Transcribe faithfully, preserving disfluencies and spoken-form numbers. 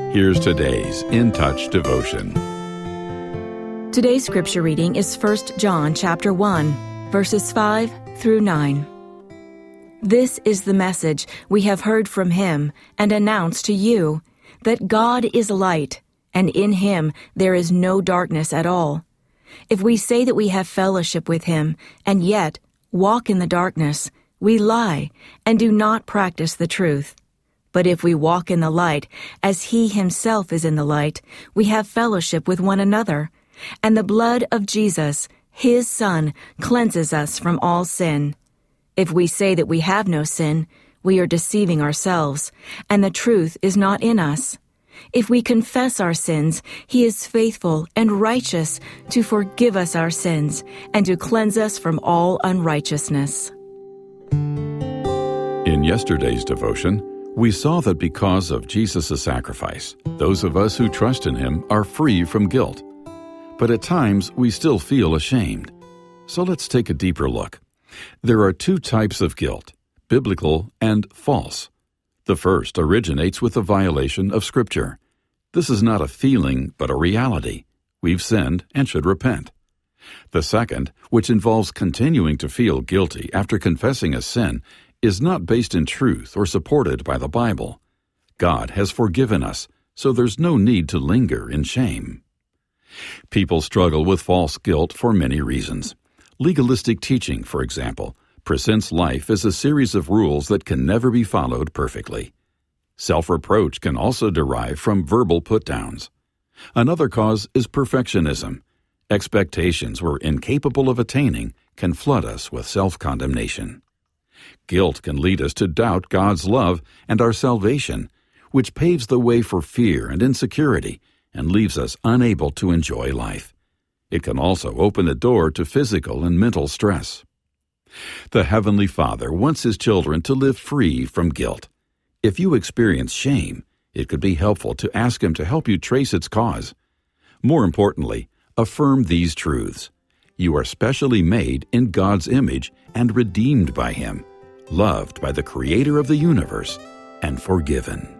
Here's today's In Touch devotion. Today's scripture reading is First John chapter one, verses five through nine. This is the message we have heard from him and announced to you, that God is light, and in him there is no darkness at all. If we say that we have fellowship with him, and yet walk in the darkness, we lie and do not practice the truth. But if we walk in the light, as he himself is in the light, we have fellowship with one another, and the blood of Jesus, his Son, cleanses us from all sin. If we say that we have no sin, we are deceiving ourselves, and the truth is not in us. If we confess our sins, he is faithful and righteous to forgive us our sins and to cleanse us from all unrighteousness. In yesterday's devotion, we saw that because of Jesus' sacrifice, those of us who trust in him are free from guilt. But at times, we still feel ashamed. So let's take a deeper look. There are two types of guilt, biblical and false. The first originates with a violation of Scripture. This is not a feeling, but a reality. We've sinned and should repent. The second, which involves continuing to feel guilty after confessing a sin, is not based in truth or supported by the Bible. God has forgiven us, so there's no need to linger in shame. People struggle with false guilt for many reasons. Legalistic teaching, for example, presents life as a series of rules that can never be followed perfectly. Self-reproach can also derive from verbal put-downs. Another cause is perfectionism. Expectations we're incapable of attaining can flood us with self-condemnation. Guilt can lead us to doubt God's love and our salvation, which paves the way for fear and insecurity and leaves us unable to enjoy life. It can also open the door to physical and mental stress. The Heavenly Father wants his children to live free from guilt. If you experience shame, it could be helpful to ask him to help you trace its cause. More importantly, affirm these truths. You are specially made in God's image and redeemed by him, loved by the Creator of the universe, and forgiven.